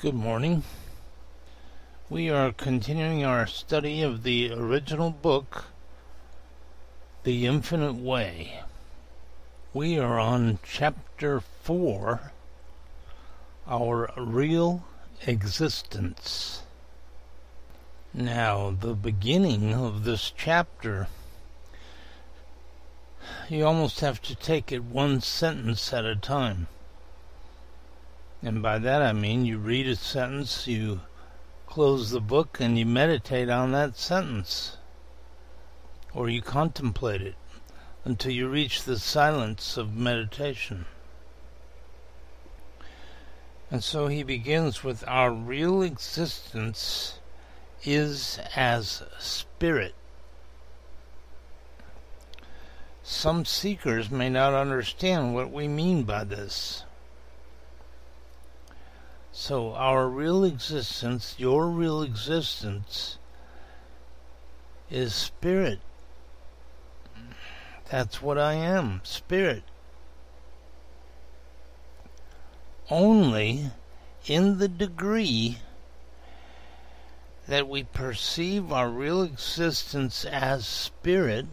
Good morning. We are continuing our study of the original book, The Infinite Way. We are on Chapter 4, Our Real Existence. Now, the beginning of this chapter, you almost have to take it one sentence at a time. And by that I mean you read a sentence, you close the book, and you meditate on that sentence. Or you contemplate it until you reach the silence of meditation. And so he begins with, our real existence is as spirit. Some seekers may not understand what we mean by this. So our real existence, your real existence, is spirit. That's what I am, spirit. Only in the degree that we perceive our real existence as spirit,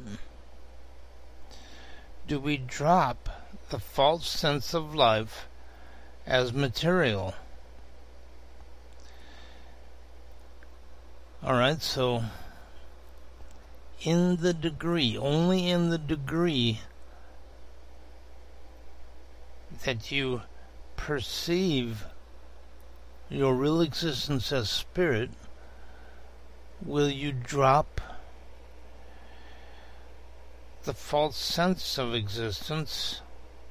do we drop the false sense of life as material. Alright, so only in the degree that you perceive your real existence as spirit, will you drop the false sense of existence,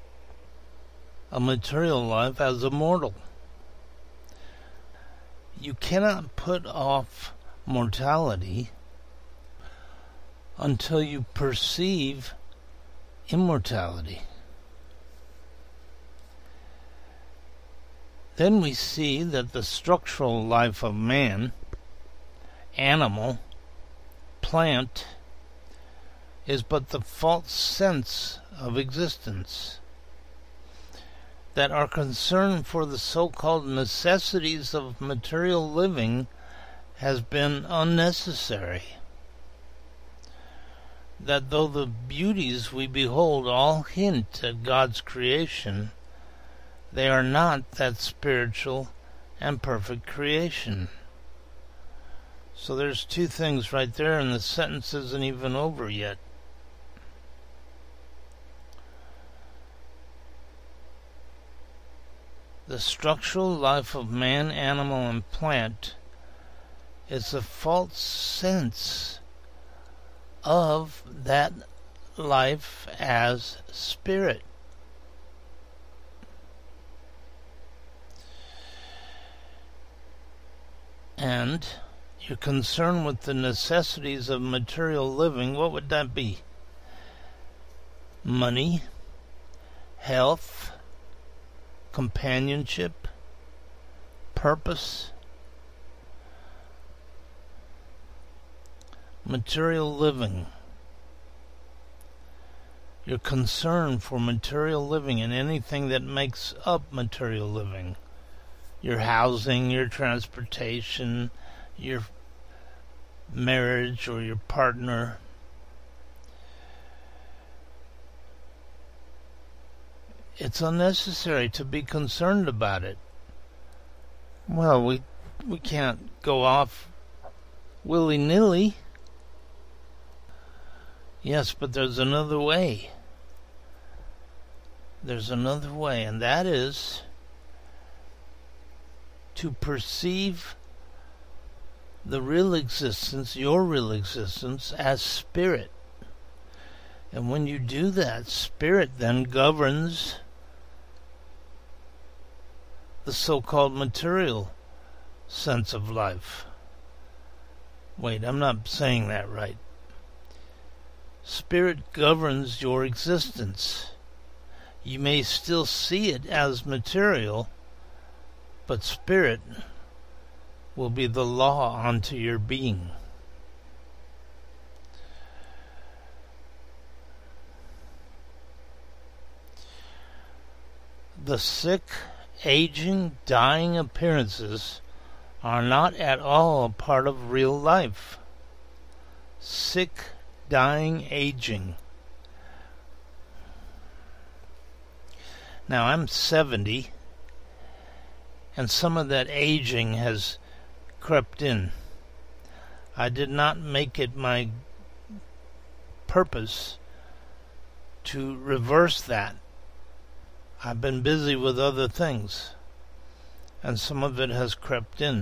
a material life, as immortal. You cannot put off mortality until you perceive immortality. Then we see that the structural life of man, animal, plant, is but the false sense of existence, that our concern for the so-called necessities of material living has been unnecessary, that though the beauties we behold all hint at God's creation, they are not that spiritual and perfect creation. So there's two things right there, and the sentence isn't even over yet. The structural life of man, animal, and plant is a false sense of that life as spirit. And your concern with the necessities of material living, what would that be? Money, health, companionship, purpose. Material living. Your concern for material living and anything that makes up material living. Your housing, your transportation, your marriage or your partner. It's unnecessary to be concerned about it. Well, we can't go off willy-nilly. Yes, but there's another way. There's another way, and that is to perceive the real existence, your real existence, as spirit. And when you do that, spirit then governs the so-called material sense of life. Wait, I'm not saying that right. Spirit governs your existence. You may still see it as material, but spirit will be the law unto your being. The sick aging, dying appearances are not at all a part of real life. Sick, dying, aging. Now, I'm 70, and some of that aging has crept in. I did not make it my purpose to reverse that. I've been busy with other things, and some of it has crept in.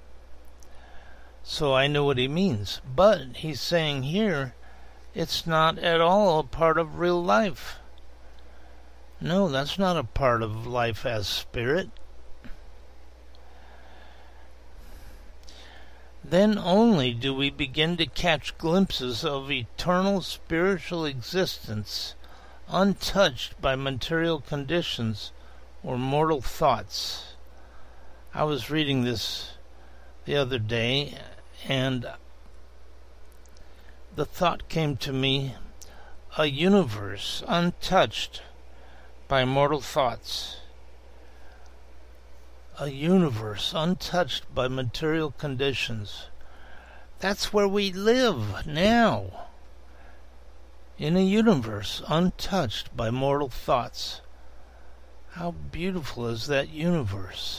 So I know what he means. But he's saying here, it's not at all a part of real life. No, that's not a part of life as spirit. Then only do we begin to catch glimpses of eternal spiritual existence untouched by material conditions or mortal thoughts. I was reading this the other day, and the thought came to me, a universe untouched by mortal thoughts. A universe untouched by material conditions. That's where we live now. In a universe untouched by mortal thoughts. How beautiful is that universe?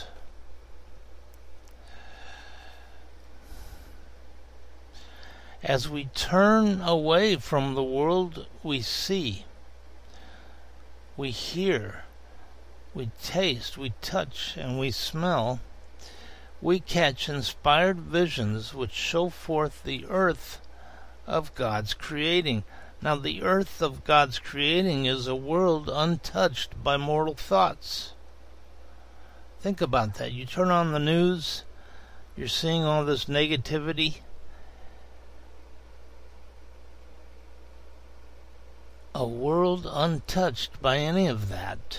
As we turn away from the world we see, we hear, we taste, we touch, and we smell, we catch inspired visions which show forth the earth of God's creating. Now, the earth of God's creating is a world untouched by mortal thoughts. Think about that. You turn on the news, you're seeing all this negativity. A world untouched by any of that.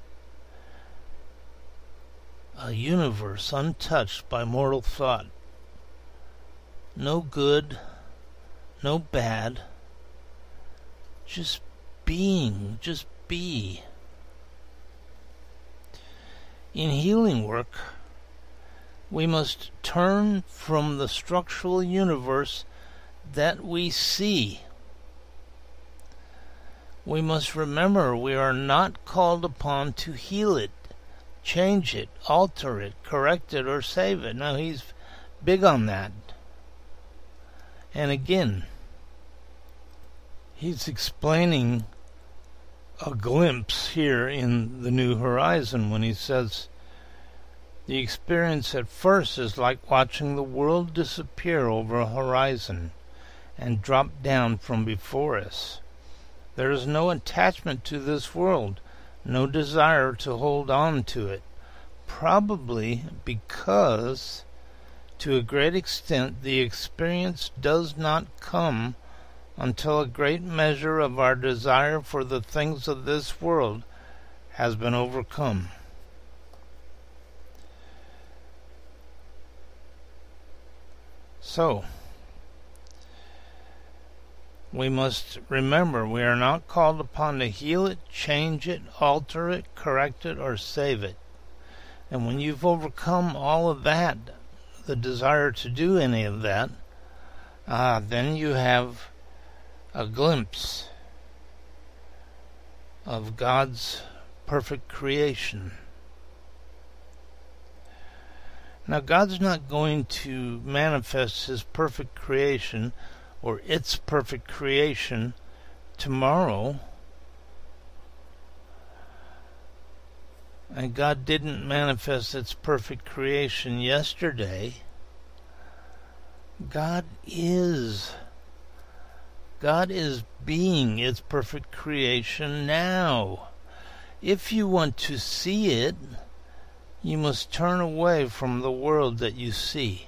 A universe untouched by mortal thought. No good, no bad. Just being, just be. In healing work, we must turn from the structural universe that we see. We must remember we are not called upon to heal it, change it, alter it, correct it, or save it. Now, he's big on that. And again, he's explaining a glimpse here in the New Horizon when he says, the experience at first is like watching the world disappear over a horizon and drop down from before us. There is no attachment to this world, no desire to hold on to it, probably because, to a great extent, the experience does not come until a great measure of our desire for the things of this world has been overcome. So, we must remember we are not called upon to heal it, change it, alter it, correct it, or save it. And when you've overcome all of that, the desire to do any of that, then you have a glimpse of God's perfect creation. Now, God's not going to manifest His perfect creation or its perfect creation tomorrow. And God didn't manifest its perfect creation yesterday. God is being its perfect creation now. If you want to see it, you must turn away from the world that you see.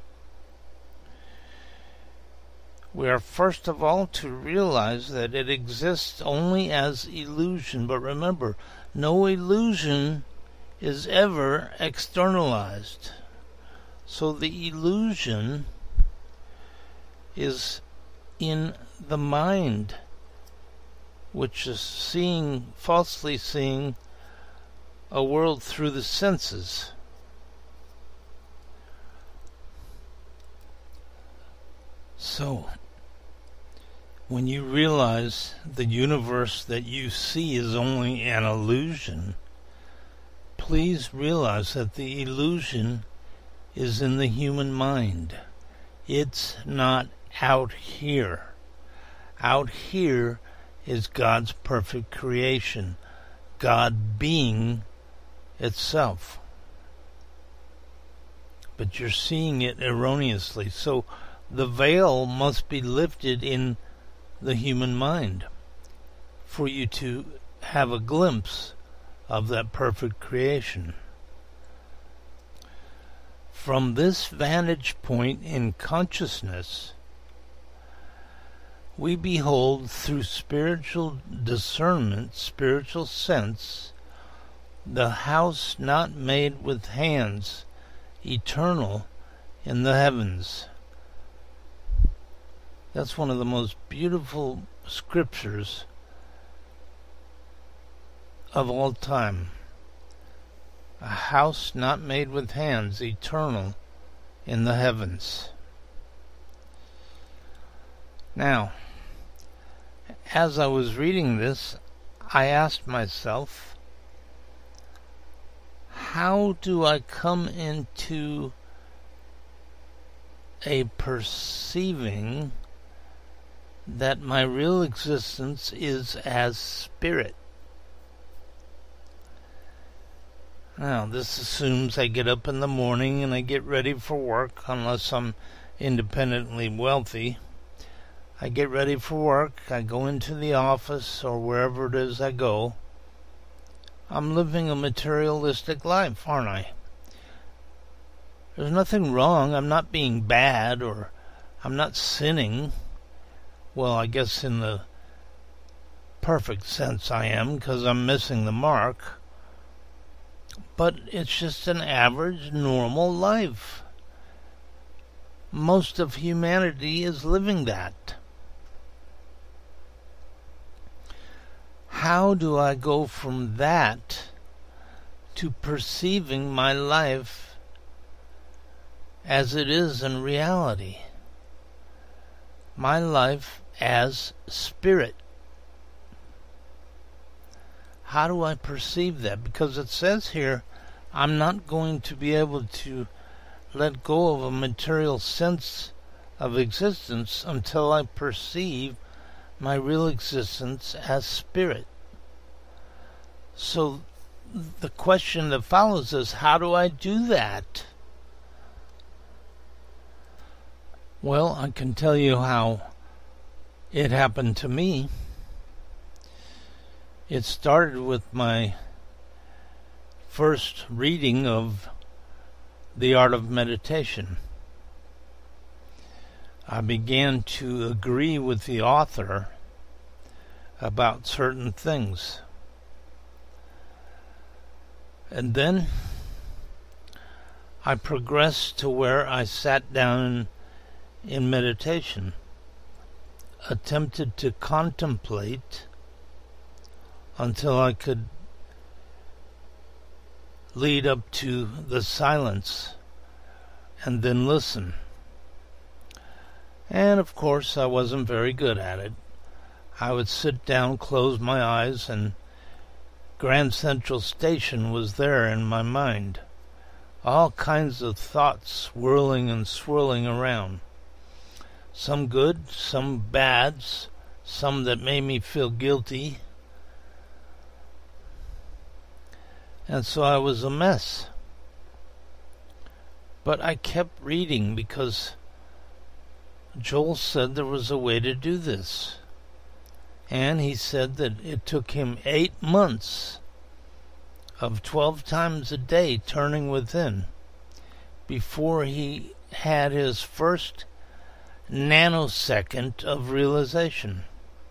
We are first of all to realize that it exists only as illusion. But remember, no illusion is ever externalized. So the illusion is in the mind, which is falsely seeing a world through the senses. So, when you realize the universe that you see is only an illusion, please realize that the illusion is in the human mind. It's not out here. Out here is God's perfect creation, God being itself. But you're seeing it erroneously. So the veil must be lifted in the human mind for you to have a glimpse of that perfect creation. From this vantage point in consciousness, we behold through spiritual discernment, spiritual sense, the house not made with hands, eternal in the heavens. That's one of the most beautiful scriptures of all time. A house not made with hands, eternal in the heavens. Now, as I was reading this, I asked myself, how do I come into a perceiving that my real existence is as spirit? Now, this assumes I get up in the morning and I get ready for work, unless I'm independently wealthy. I get ready for work, I go into the office or wherever it is I go. I'm living a materialistic life, aren't I? There's nothing wrong. I'm not being bad or I'm not sinning. Well, I guess in the perfect sense I am, because I'm missing the mark. But it's just an average, normal life. Most of humanity is living that. How do I go from that to perceiving my life as it is in reality? My life as spirit. How do I perceive that? Because it says here, I'm not going to be able to let go of a material sense of existence until I perceive my real existence as spirit. So the question that follows is, how do I do that? Well, I can tell you how it happened to me. It started with my first reading of The Art of Meditation. I began to agree with the author about certain things. And then I progressed to where I sat down in meditation, attempted to contemplate until I could lead up to the silence and then listen. And of course I wasn't very good at it. I would sit down, close my eyes, and Grand Central Station was there in my mind. All kinds of thoughts swirling and swirling around. Some good, some bads, some that made me feel guilty. And so I was a mess. But I kept reading because Joel said there was a way to do this. And he said that it took him 8 months of 12 times a day turning within before he had his first nanosecond of realization.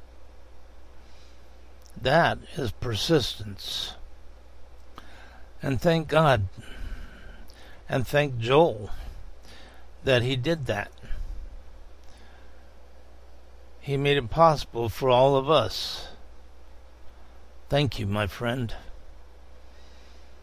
That is persistence. And thank God, and thank Joel that he did that. He made it possible for all of us. Thank you, my friend.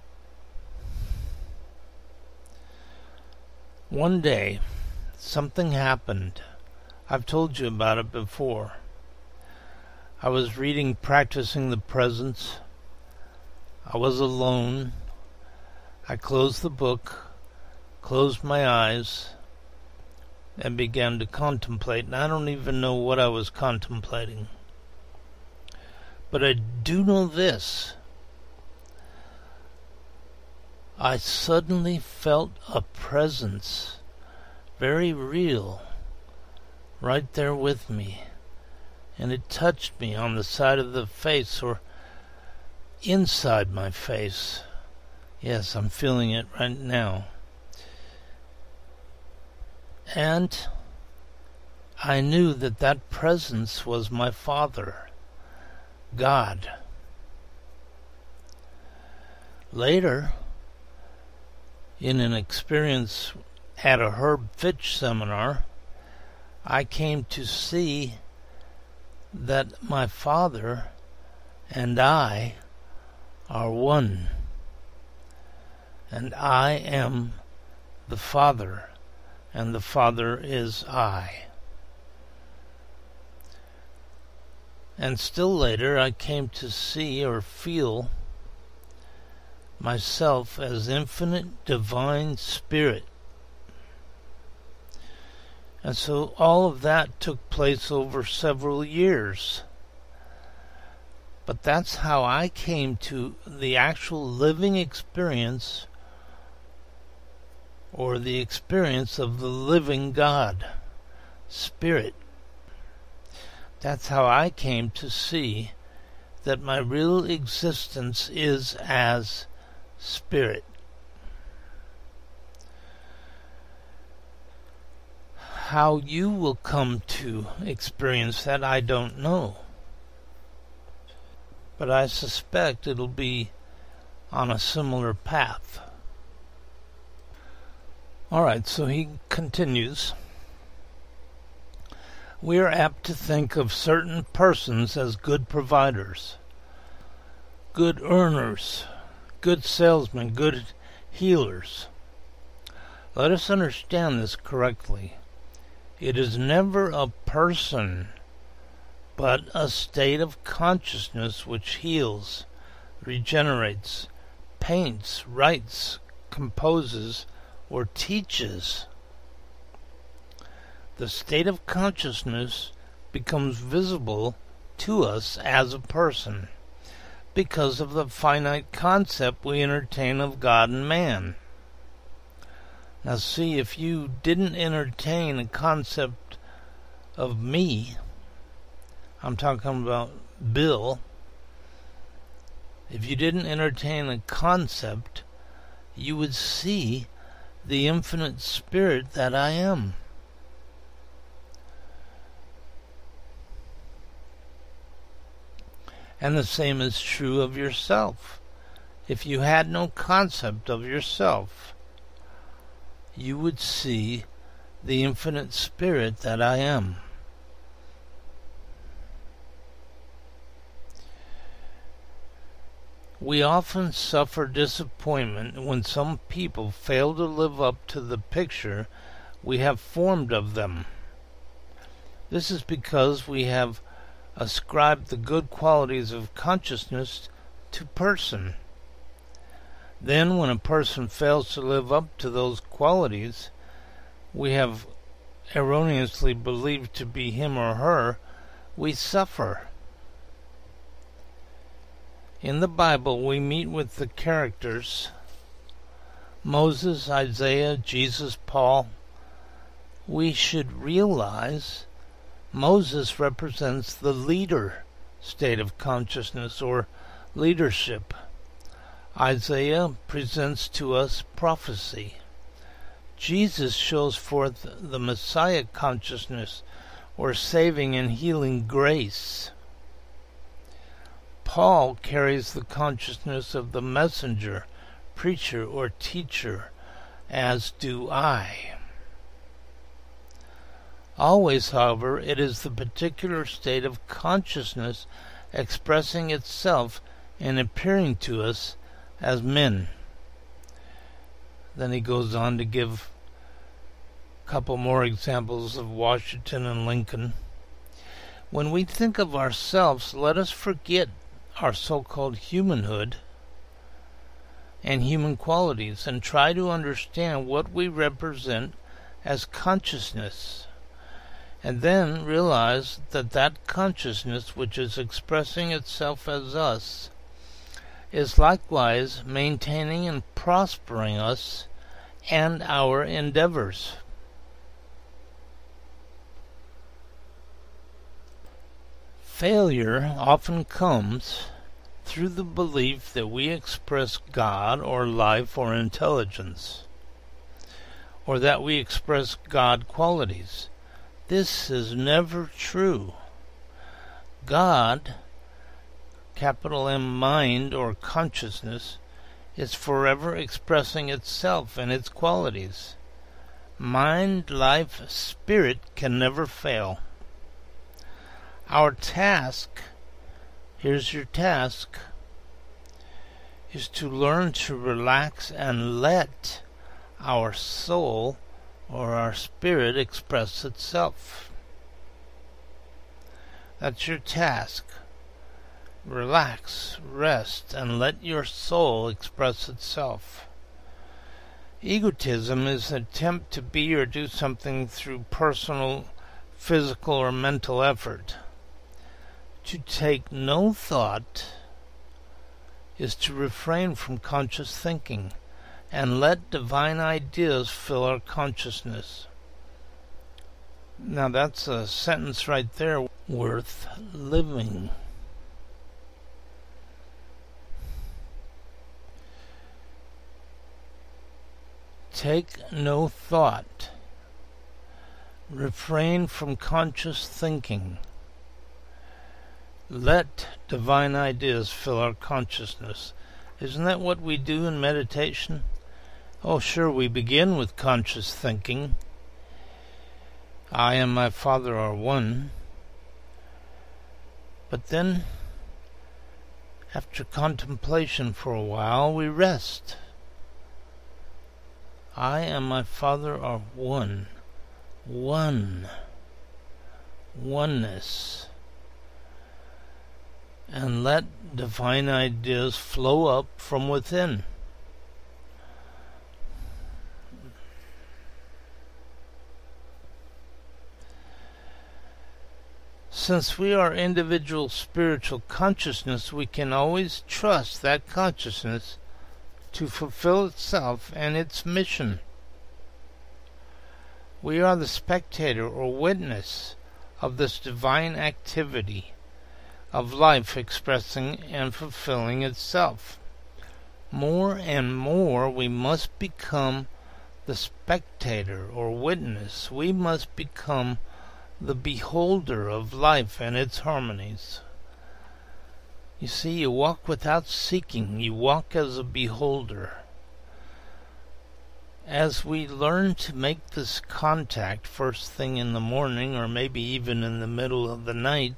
One day, something happened. I've told you about it before. I was reading Practicing the Presence. I was alone. I closed the book, closed my eyes, and began to contemplate. And I don't even know what I was contemplating. But I do know this. I suddenly felt a presence, very real, right there with me. And it touched me on the side of the face, or inside my face. Yes, I'm feeling it right now. And I knew that that presence was my Father, God. Later, in an experience at a Herb Fitch seminar, I came to see that my Father and I are one, and I am the Father, and the Father is I. And still later I came to see or feel myself as infinite divine spirit. And so all of that took place over several years. But that's how I came to the actual living experience, or the experience of the living God, Spirit. That's how I came to see that my real existence is as Spirit. How you will come to experience that, I don't know. But I suspect it'll be on a similar path. Alright, so he continues. We are apt to think of certain persons as good providers, good earners, good salesmen, good healers. Let us understand this correctly. It is never a person, but a state of consciousness which heals, regenerates, paints, writes, composes, or teaches. The state of consciousness becomes visible to us as a person because of the finite concept we entertain of God and man. Now see, if you didn't entertain a concept of me, I'm talking about Bill, if you didn't entertain a concept, you would see the infinite spirit that I am. And the same is true of yourself. If you had no concept of yourself, you would see the infinite spirit that I am. We often suffer disappointment when some people fail to live up to the picture we have formed of them. This is because we have ascribed the good qualities of consciousness to person. Then, when a person fails to live up to those qualities we have erroneously believed to be him or her, we suffer. In the Bible, we meet with the characters Moses, Isaiah, Jesus, Paul. We should realize Moses represents the leader state of consciousness, or leadership. Isaiah presents to us prophecy. Jesus shows forth the Messiah consciousness, or saving and healing grace. Paul carries the consciousness of the messenger, preacher, or teacher, as do I. Always, however, it is the particular state of consciousness expressing itself and appearing to us as men. Then he goes on to give A couple more examples of Washington and Lincoln. When we think of ourselves, let us forget our so-called humanhood and human qualities and try to understand what we represent as consciousness, and then realize that that consciousness which is expressing itself as us is likewise maintaining and prospering us and our endeavors. Failure often comes through the belief that we express God or life or intelligence, or that we express God qualities. This is never true. God, capital M, mind or consciousness, is forever expressing itself and its qualities. Mind, life, spirit can never fail. Our task, here's your task, is to learn to relax and let our soul or our spirit express itself. That's your task. Relax, rest, and let your soul express itself. Egotism is an attempt to be or do something through personal, physical, or mental effort. To take no thought is to refrain from conscious thinking and let divine ideas fill our consciousness. Now that's a sentence right there worth living. Take no thought. Refrain from conscious thinking. Let divine ideas fill our consciousness. Isn't that what we do in meditation? Oh, sure, we begin with conscious thinking. I and my Father are one. But then, after contemplation for a while, we rest. I and my Father are one. One. Oneness. And let divine ideas flow up from within. Since we are individual spiritual consciousness, we can always trust that consciousness to fulfill itself and its mission. We are the spectator or witness of this divine activity of life expressing and fulfilling itself. More and more we must become the spectator or witness. We must become the beholder of life and its harmonies. You see, you walk without seeking. You walk as a beholder. As we learn to make this contact first thing in the morning, or maybe even in the middle of the night,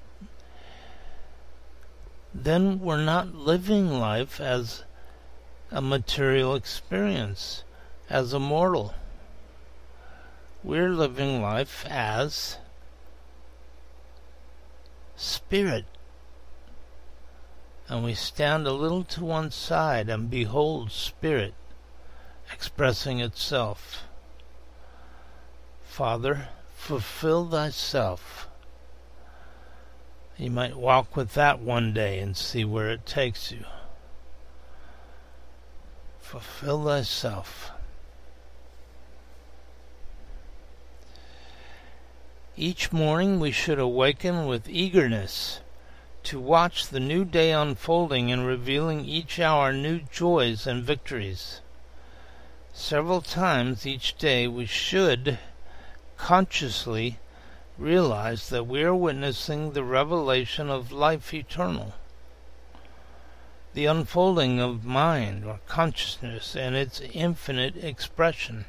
then we're not living life as a material experience, as a mortal. We're living life as spirit. And we stand a little to one side and behold spirit expressing itself. Father, fulfill thyself. You might walk with that one day and see where it takes you. Fulfill thyself. Each morning we should awaken with eagerness to watch the new day unfolding and revealing each hour new joys and victories. Several times each day we should consciously realize that we are witnessing the revelation of life eternal, the unfolding of mind or consciousness and its infinite expression,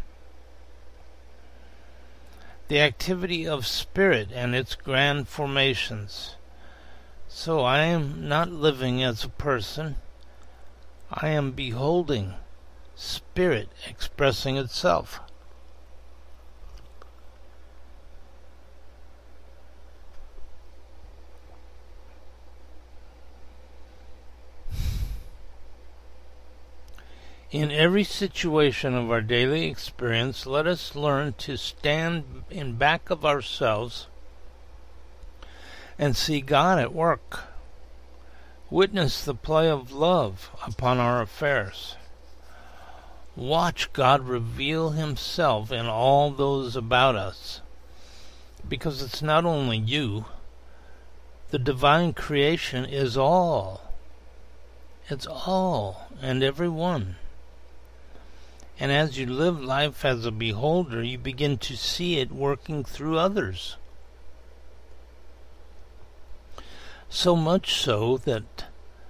the activity of spirit and its grand formations. So I am not living as a person. I am beholding spirit expressing itself. In every situation of our daily experience, let us learn to stand in back of ourselves and see God at work. Witness the play of love upon our affairs. Watch God reveal Himself in all those about us, because it's not only you. The divine creation is all. It's all and every one. And as you live life as a beholder, you begin to see it working through others. So much so that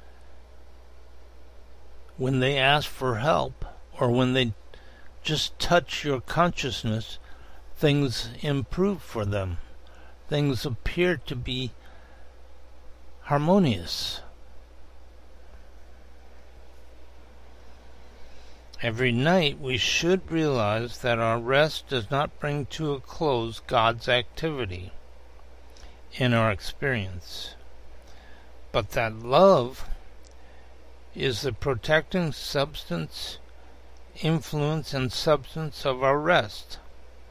when they ask for help, or when they just touch your consciousness, things improve for them. Things appear to be harmonious. Every night we should realize that our rest does not bring to a close God's activity in our experience, but that love is the protecting substance, influence, and substance of our rest.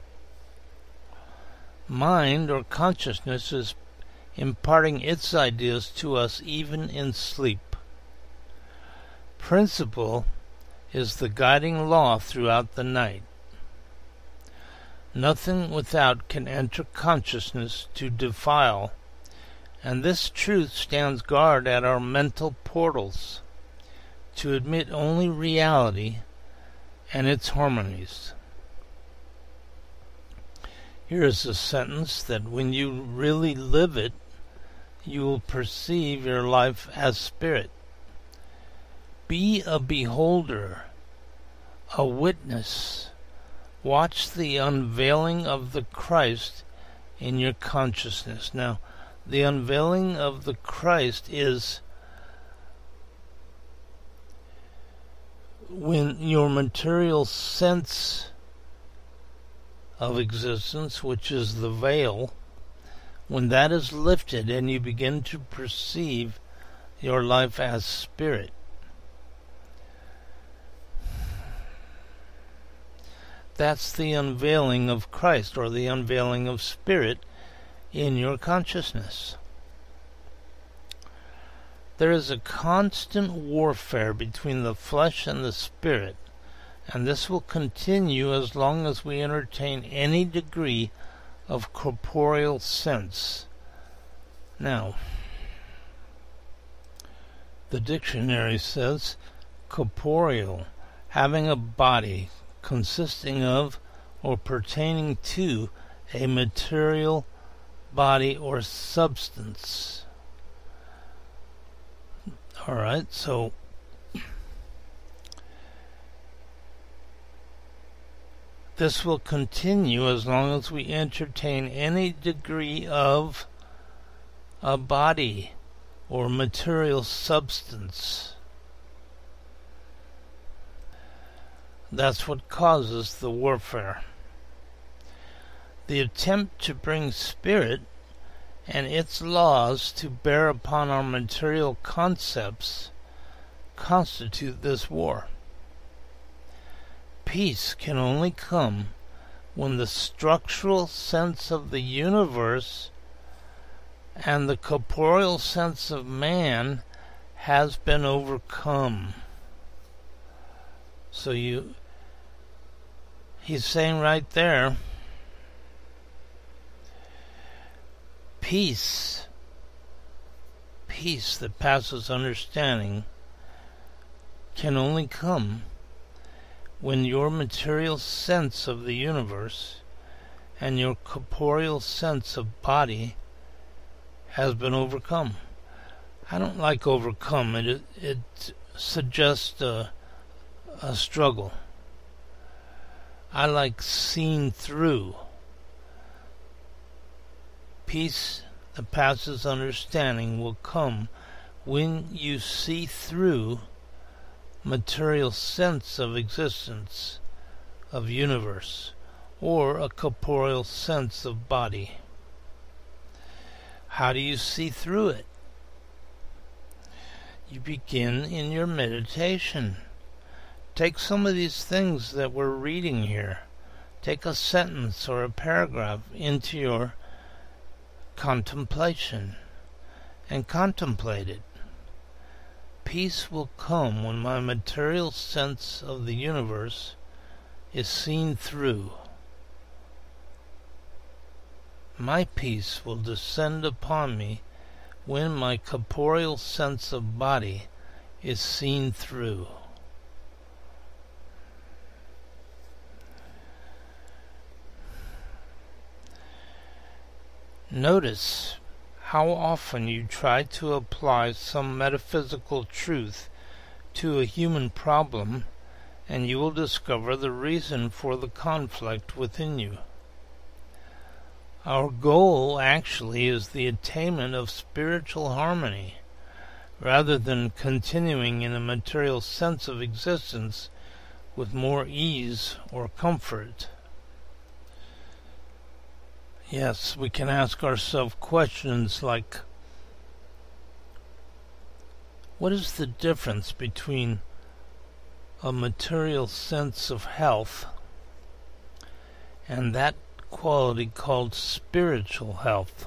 Mind or consciousness is imparting its ideas to us even in sleep. Principle is the guiding law throughout the night. Nothing without can enter consciousness to defile, and this truth stands guard at our mental portals to admit only reality and its harmonies. Here is a sentence that when you really live it, you will perceive your life as spirit. Be a beholder, a witness. Watch the unveiling of the Christ in your consciousness. Now, the unveiling of the Christ is when your material sense of existence, which is the veil, when that is lifted and you begin to perceive your life as spirit. That's the unveiling of Christ, or the unveiling of spirit in your consciousness. There is a constant warfare between the flesh and the spirit, and this will continue as long as we entertain any degree of corporeal sense. Now, the dictionary says corporeal, having a body, consisting of or pertaining to a material body or substance. Alright, so this will continue as long as we entertain any degree of a body or material substance. That's what causes the warfare. The attempt to bring spirit and its laws to bear upon our material concepts constitute this war. Peace can only come when the structural sense of the universe and the corporeal sense of man has been overcome. So he's saying right there, peace that passes understanding can only come when your material sense of the universe and your corporeal sense of body has been overcome. I don't like overcome. It suggests a struggle. I like seen through. Peace that passes understanding will come when you see through material sense of existence, of universe, or a corporeal sense of body. How do you see through it? You begin in your meditation. Take some of these things that we're reading here. Take a sentence or a paragraph into your contemplation and contemplate it. Peace will come when my material sense of the universe is seen through. My peace will descend upon me when my corporeal sense of body is seen through. Notice how often you try to apply some metaphysical truth to a human problem, and you will discover the reason for the conflict within you. Our goal actually is the attainment of spiritual harmony, rather than continuing in a material sense of existence with more ease or comfort. Yes, we can ask ourselves questions like, what is the difference between a material sense of health and that quality called spiritual health?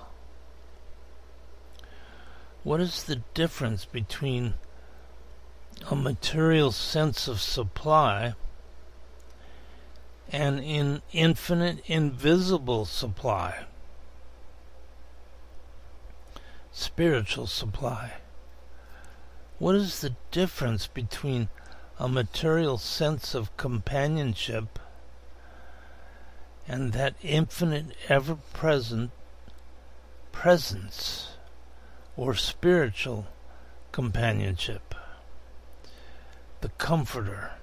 What is the difference between a material sense of supply and an infinite, invisible supply? Spiritual supply. What is the difference between a material sense of companionship and that infinite, ever-present presence or spiritual companionship? The Comforter.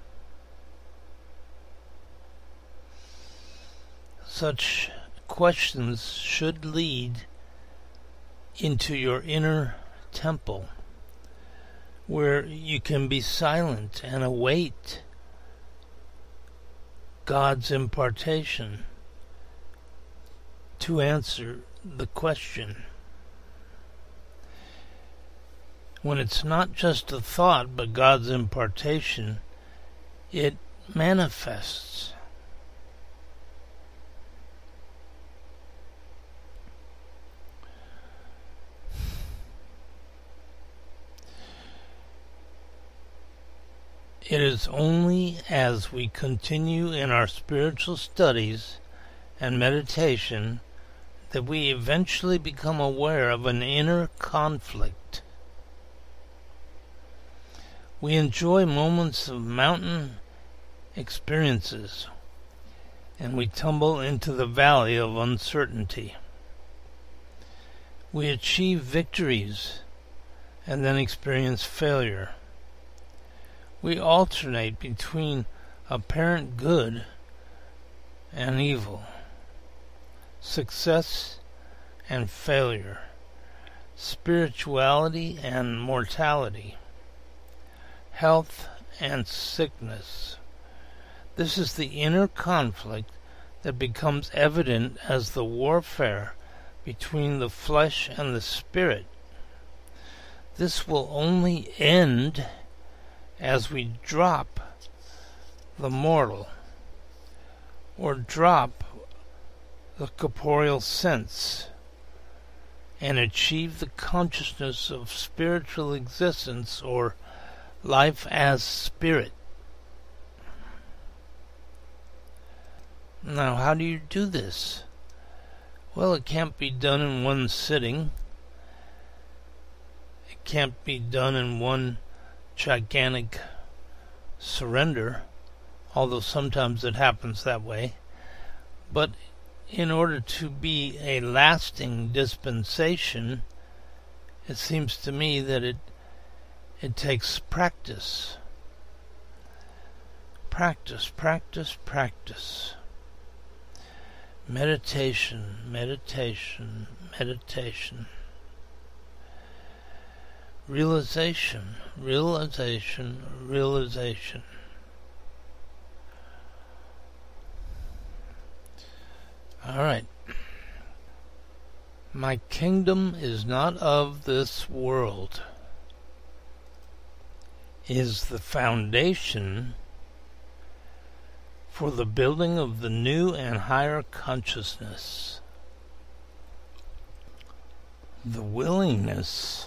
Such questions should lead into your inner temple, where you can be silent and await God's impartation to answer the question. When it's not just a thought, but God's impartation, it manifests. It is only as we continue in our spiritual studies and meditation that we eventually become aware of an inner conflict. We enjoy moments of mountain experiences, and we tumble into the valley of uncertainty. We achieve victories and then experience failure. We alternate between apparent good and evil, success and failure, spirituality and mortality, health and sickness. This is the inner conflict that becomes evident as the warfare between the flesh and the spirit. This will only end as we drop the mortal, or drop the corporeal sense, and achieve the consciousness of spiritual existence, or life as spirit. Now, how do you do this? Well, it can't be done in one sitting. It can't be done in one gigantic surrender, although sometimes it happens that way. But in order to be a lasting dispensation, it seems to me that it takes practice. Practice, practice, practice. Meditation, meditation, meditation. Realization, realization, realization. All right. My kingdom is not of this world is the foundation for the building of the new and higher consciousness. The willingness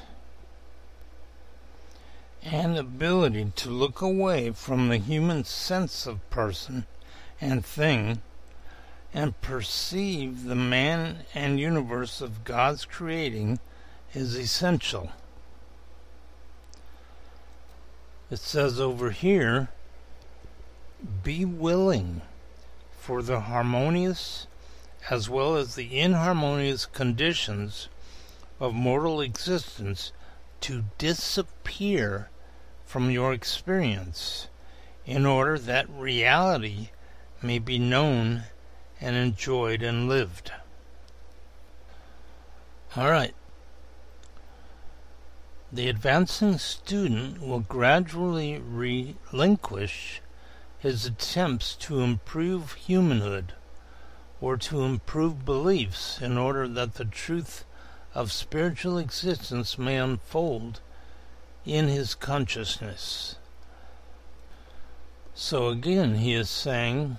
and ability to look away from the human sense of person and thing and perceive the man and universe of God's creating is essential. It says over here, be willing for the harmonious as well as the inharmonious conditions of mortal existence to disappear from your experience in order that reality may be known and enjoyed and lived. All right. The advancing student will gradually relinquish his attempts to improve humanhood or to improve beliefs in order that the truth of spiritual existence may unfold in his consciousness. So again, he is saying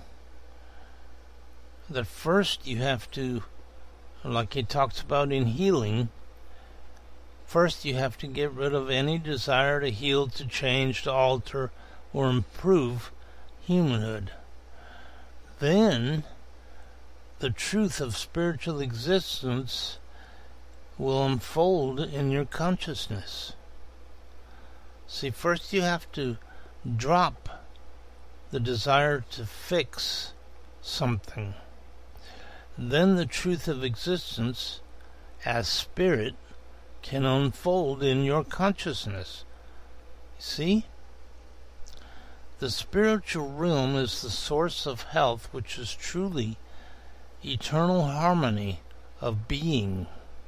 that first you have to, like he talks about in healing, first you have to get rid of any desire to heal, to change, to alter, or improve humanhood. Then the truth of spiritual existence will unfold in your consciousness. See, first you have to drop the desire to fix something. Then the truth of existence as spirit can unfold in your consciousness. See? The spiritual realm is the source of health, which is truly eternal harmony of being.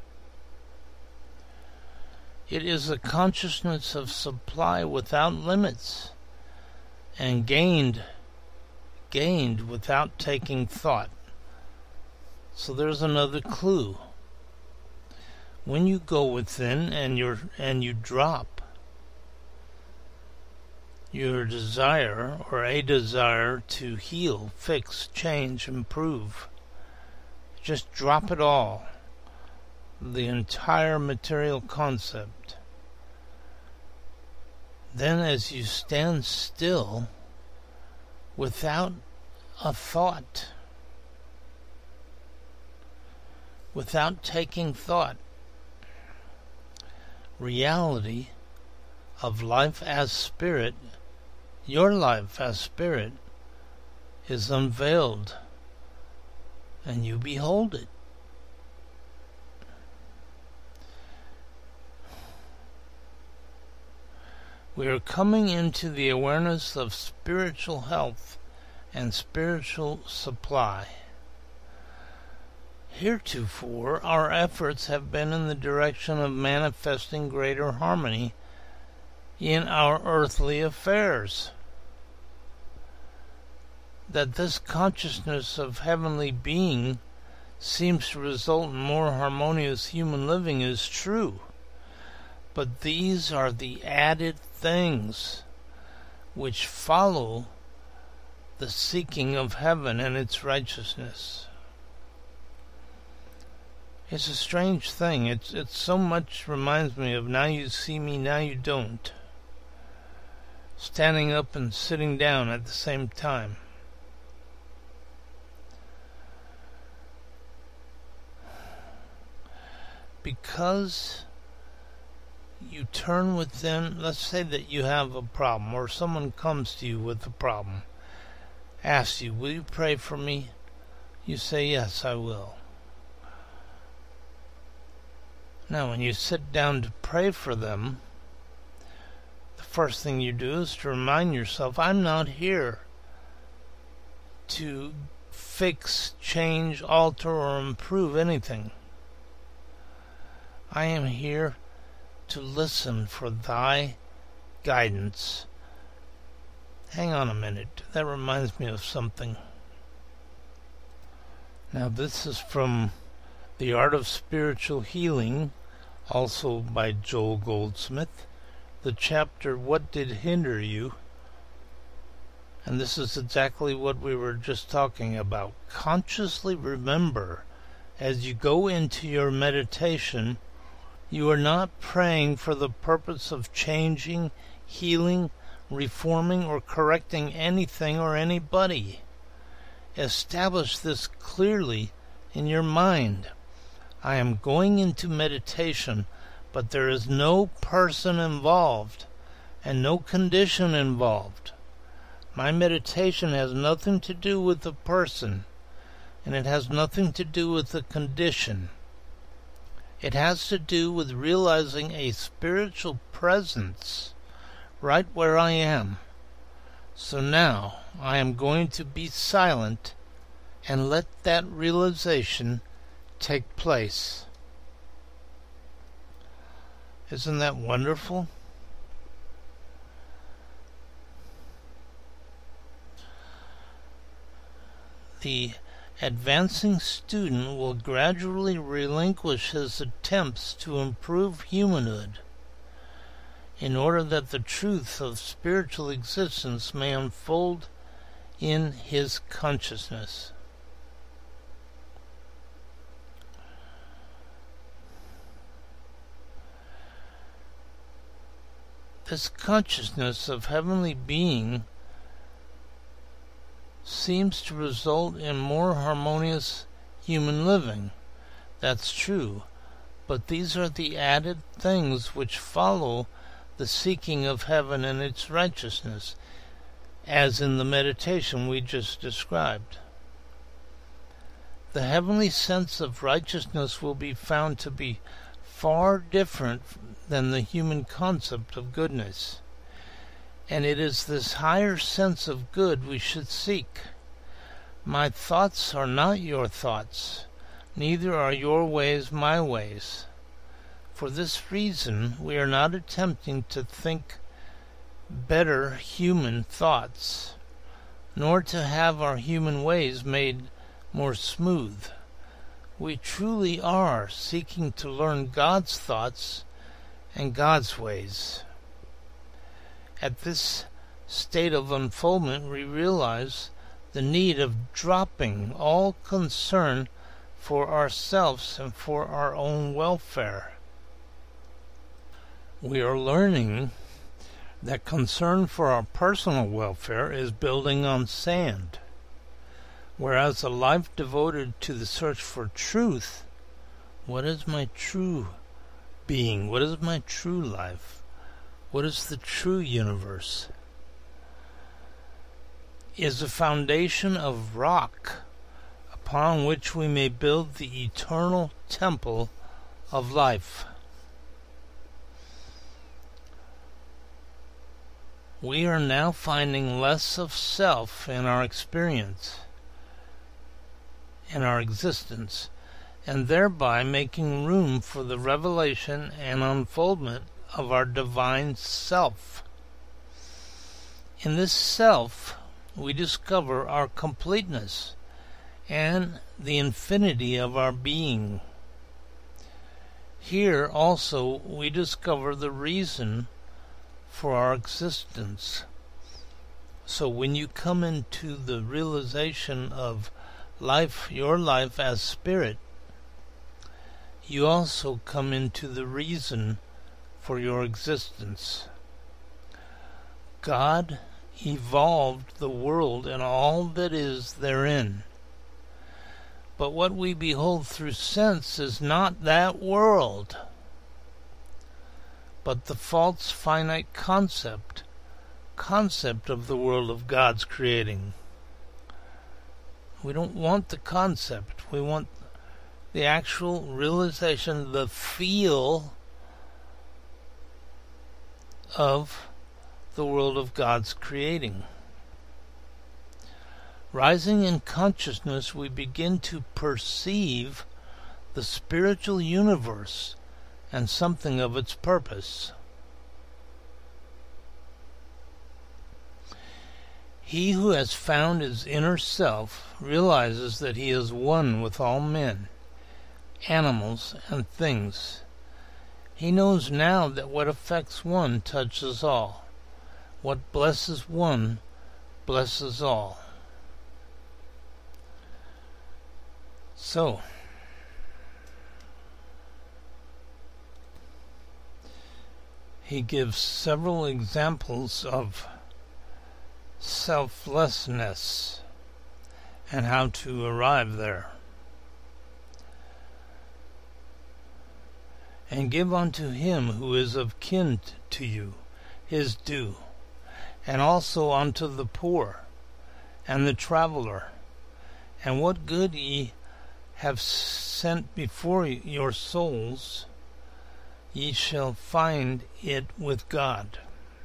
It is a consciousness of supply without limits and gained without taking thought. So there's another clue. When you go within and you drop your desire or a desire to heal, fix, change, improve, just drop it all. The entire material concept. Then as you stand still without a thought, without taking thought, reality of life as spirit, your life as spirit, is unveiled, and you behold it. We are coming into the awareness of spiritual health and spiritual supply. Heretofore, our efforts have been in the direction of manifesting greater harmony in our earthly affairs. That this consciousness of heavenly being seems to result in more harmonious human living is true. But these are the added things which follow the seeking of heaven and its righteousness. It's a strange thing. It so much reminds me of Now You See Me, Now You Don't. Standing up and sitting down at the same time. Because you turn within, let's say that you have a problem, or someone comes to you with a problem, asks you, will you pray for me? You say, yes, I will. Now, when you sit down to pray for them, the first thing you do is to remind yourself, I'm not here to fix, change, alter, or improve anything. I am here to listen for thy guidance. Hang on a minute. That reminds me of something. Now this is from The Art of Spiritual Healing, also by Joel Goldsmith, the chapter, What Did Hinder You? And this is exactly what we were just talking about. Consciously remember, as you go into your meditation, you are not praying for the purpose of changing, healing, reforming, or correcting anything or anybody. Establish this clearly in your mind. I am going into meditation, but there is no person involved and no condition involved. My meditation has nothing to do with the person, and it has nothing to do with the condition. It has to do with realizing a spiritual presence right where I am. So now I am going to be silent and let that realization take place. Isn't that wonderful? The advancing student will gradually relinquish his attempts to improve humanhood in order that the truth of spiritual existence may unfold in his consciousness. This consciousness of heavenly being seems to result in more harmonious human living. That's true, but these are the added things which follow the seeking of heaven and its righteousness, as in the meditation we just described. The heavenly sense of righteousness will be found to be far different than the human concept of goodness. And it is this higher sense of good we should seek. My thoughts are not your thoughts, neither are your ways my ways. For this reason, we are not attempting to think better human thoughts, nor to have our human ways made more smooth. We truly are seeking to learn God's thoughts and God's ways. At this state of unfoldment, we realize the need of dropping all concern for ourselves and for our own welfare. We are learning that concern for our personal welfare is building on sand, whereas a life devoted to the search for truth, what is my true being? What is my true life? What is the true universe? Is a foundation of rock upon which we may build the eternal temple of life. We are now finding less of self in our experience, in our existence, and thereby making room for the revelation and unfoldment of our divine self. In this self, we discover our completeness and the infinity of our being. Here also we discover the reason for our existence. So when you come into the realization of life, your life as spirit, you also come into the reason for your existence. God evolved the world and all that is therein. But what we behold through sense is not that world, but the false finite concept of the world of God's creating. We don't want the concept. We want the actual realization, the feel of the world of God's creating. Rising in consciousness, we begin to perceive the spiritual universe and something of its purpose. He who has found his inner self realizes that he is one with all men, animals, and things. He knows now that what affects one touches all. What blesses one bless us all. So, he gives several examples of selflessness and how to arrive there. And give unto him who is of kin to you his due, and also unto the poor and the traveller. And what good ye have sent before your souls, ye shall find it with God.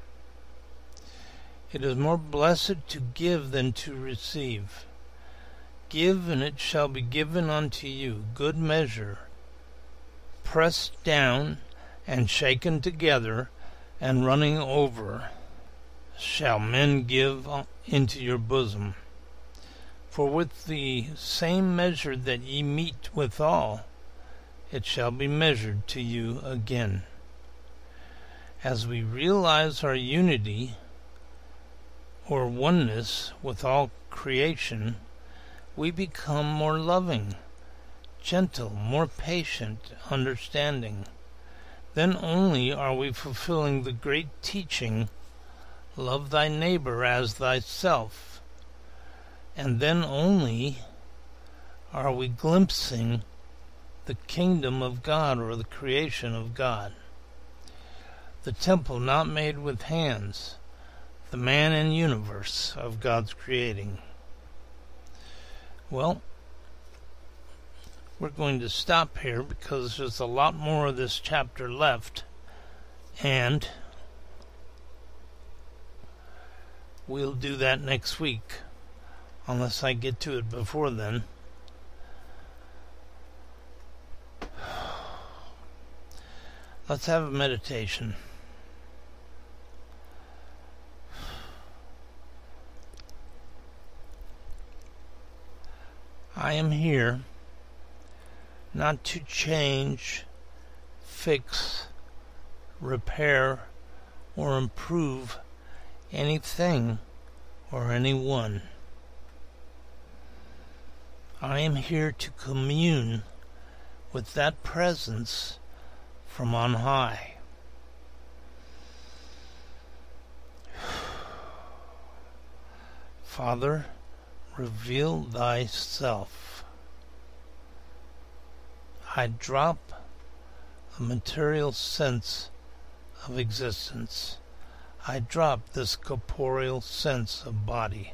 It is more blessed to give than to receive. Give, and it shall be given unto you, good measure, pressed down and shaken together and running over, shall men give into your bosom. For with the same measure that ye mete withal, it shall be measured to you again. As we realize our unity or oneness with all creation, we become more loving, gentle, more patient, understanding. Then only are we fulfilling the great teaching, love thy neighbor as thyself, and then only are we glimpsing the kingdom of God, or the creation of God. The temple not made with hands, the man and universe of God's creating. Well, we're going to stop here because there's a lot more of this chapter left, and we'll do that next week, unless I get to it before then. Let's have a meditation. I am here not to change, fix, repair, or improve anything or anyone. I am here to commune with that presence from on high. Father, reveal thyself. I drop a material sense of existence. I drop this corporeal sense of body.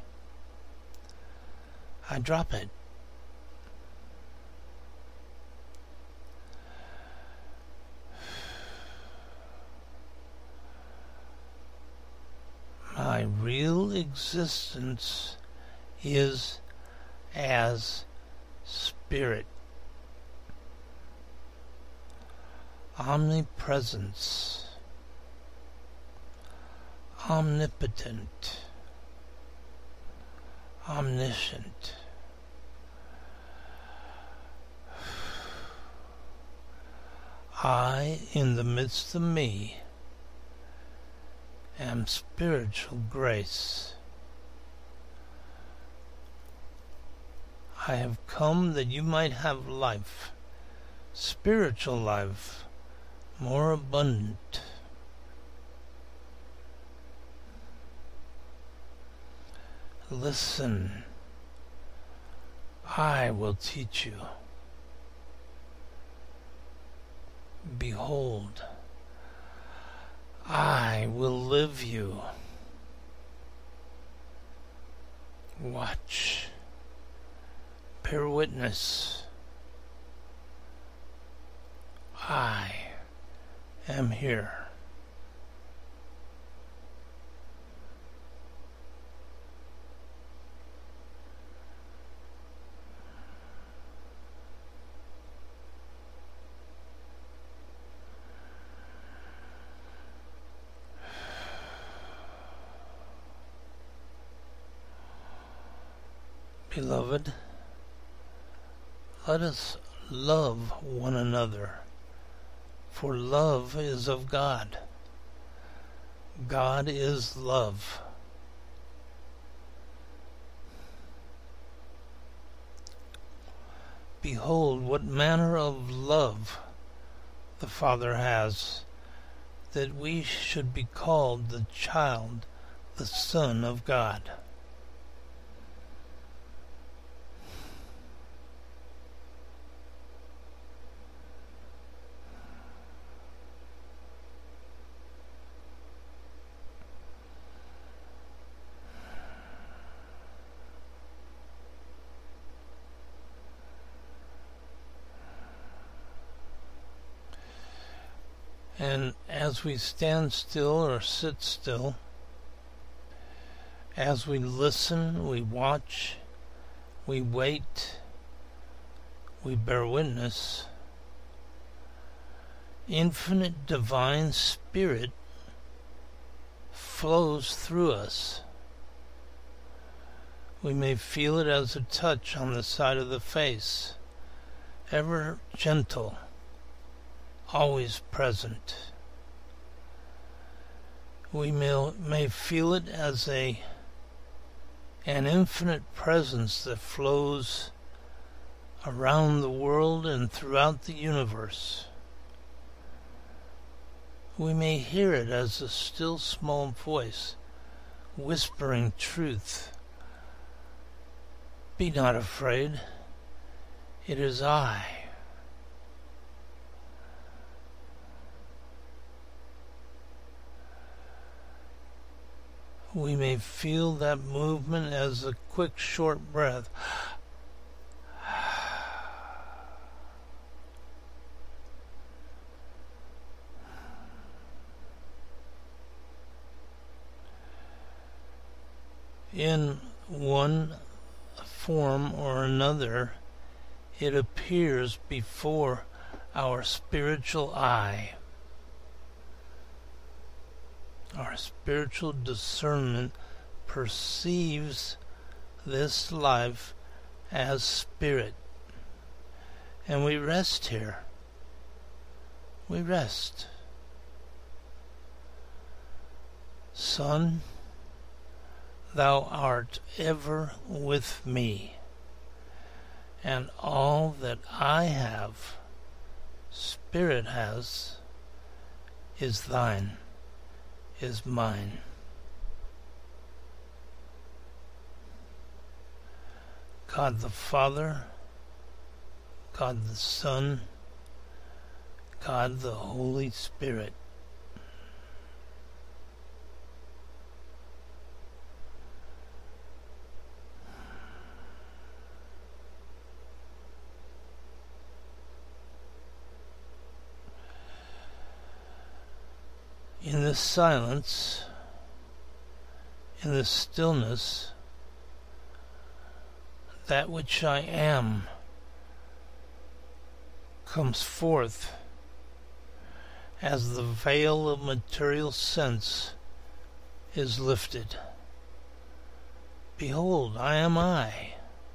I drop it. My real existence is as spirit. Omnipresence. Omnipotent. Omniscient. I, in the midst of me, am spiritual grace. I have come that you might have life, spiritual life, more abundant. Listen, I will teach you. Behold, I will live you. Watch. Bear witness. I am here. Beloved, let us love one another, for love is of God. God is love. Behold, what manner of love the Father has, that we should be called the child, the Son of God. And as we stand still or sit still, as we listen, we watch, we wait, we bear witness, infinite divine spirit flows through us. We may feel it as a touch on the side of the face, ever gentle, always present. We may feel it as an infinite presence that flows around the world and throughout the universe. We may hear it as a still small voice whispering truth. Be not afraid. It is I. We may feel that movement as a quick, short breath. In one form or another, it appears before our spiritual eye. Our spiritual discernment perceives this life as spirit. And we rest here. We rest. Son, thou art ever with me, and all that I have, Spirit has, is thine, is mine. God the Father, God the Son, God the Holy Spirit. In this silence, in this stillness, that which I am comes forth as the veil of material sense is lifted. Behold, I am I.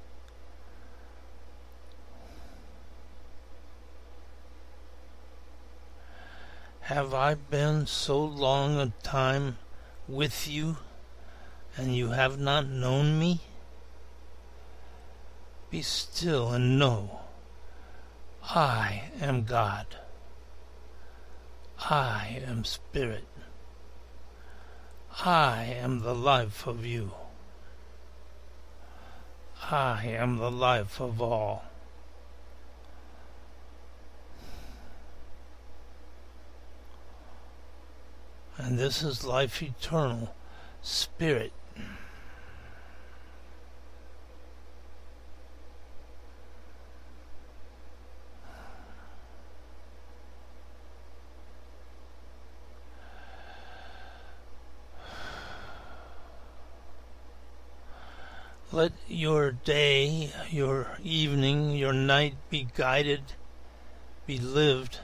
Have I been so long a time with you, and you have not known me? Be still and know, I am God. I am Spirit. I am the life of you. I am the life of all. And this is life eternal, Spirit. Let your day, your evening, your night be guided, be lived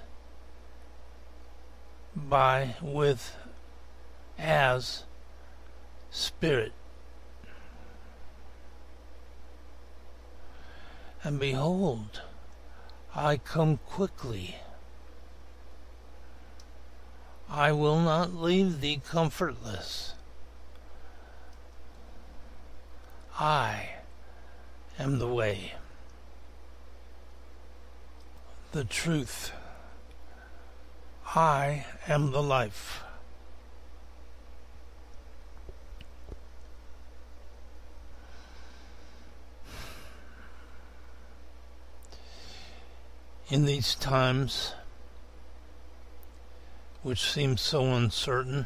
by, with, as Spirit. And behold, I come quickly. I will not leave thee comfortless. I am the way. the truth. I am the life. In these times, which seem so uncertain,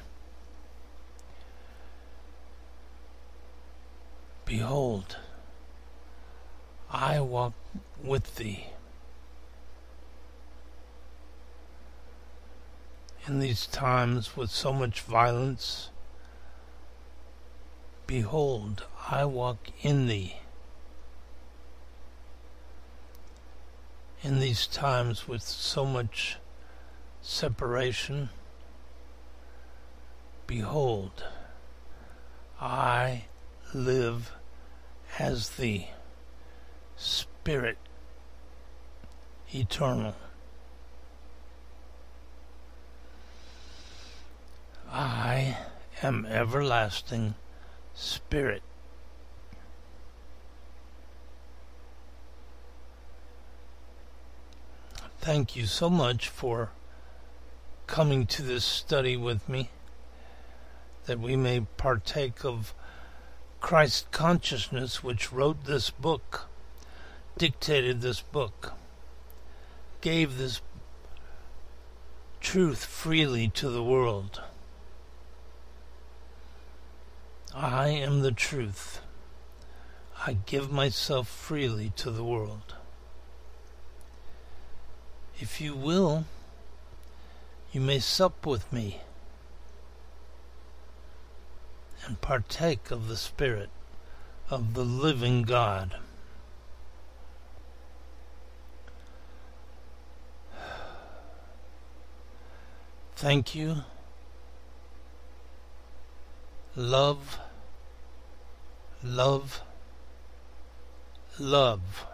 behold, I walk with thee. In these times with so much violence, behold, I walk in thee. In these times with so much separation, behold, I live as the Spirit eternal. I am everlasting Spirit. Thank you so much for coming to this study with me, that we may partake of Christ consciousness, which wrote this book, dictated this book, gave this truth freely to the world. I am the truth. I give myself freely to the world. If you will, you may sup with me and partake of the Spirit of the living God. Thank you. Love, love, love.